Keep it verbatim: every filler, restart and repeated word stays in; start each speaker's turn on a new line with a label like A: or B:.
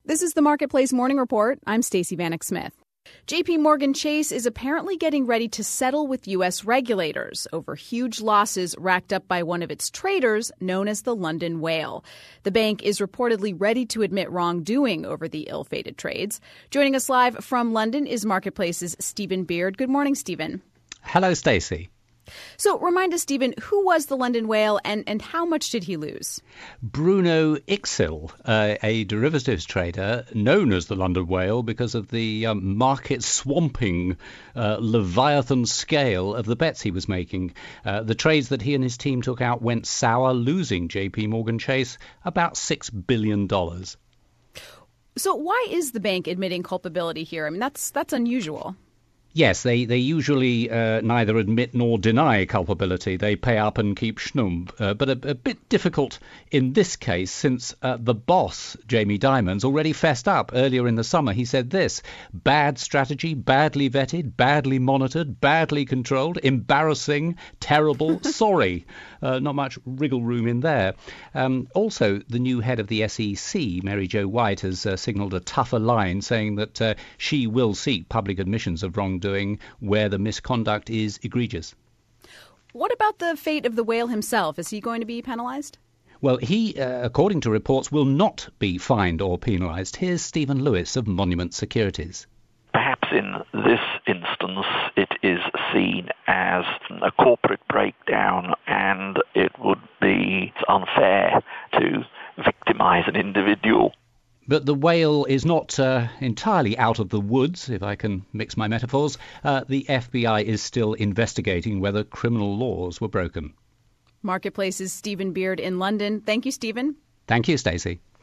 A: This is the Marketplace Morning Report. I'm Stacey Vanek Smith. J P Morgan Chase is apparently getting ready to settle with U S regulators over huge losses racked up by one of its traders known as the London Whale. The bank is reportedly ready to admit wrongdoing over the ill-fated trades. Joining us live from London is Marketplace's Stephen Beard. Good morning, Stephen.
B: Hello, Stacey.
A: So remind us, Stephen, who was the London Whale and, and how much did he lose?
B: Bruno Ixil, uh, a derivatives trader known as the London Whale because of the um, market swamping uh, Leviathan scale of the bets he was making. Uh, the trades that he and his team took out went sour, losing J P Morgan Chase about six billion dollars.
A: So why is the bank admitting culpability here? I mean, that's that's unusual.
B: Yes, they, they usually uh, neither admit nor deny culpability. They pay up and keep schnum. Uh, but a, a bit difficult in this case since uh, the boss, Jamie Dimons, already fessed up earlier in the summer. He said this: bad strategy, badly vetted, badly monitored, badly controlled, embarrassing, terrible, sorry. Uh, not much wriggle room in there. Um, also, the new head of the S E C, Mary Jo White, has uh, signalled a tougher line, saying that uh, she will seek public admissions of wrongdoing where the misconduct is egregious.
A: What about the fate of the whale himself? Is he going to be penalised?
B: Well, he, uh, according to reports, will not be fined or penalised. Here's Stephen Lewis of Monument Securities.
C: Perhaps in this instance it is seen as a corporate breakdown, and it would be unfair to victimise an individual.
B: But the whale is not uh, entirely out of the woods, if I can mix my metaphors. Uh, the F B I is still investigating whether criminal laws were broken.
A: Marketplace's Stephen Beard in London. Thank you, Stephen.
B: Thank you, Stacey.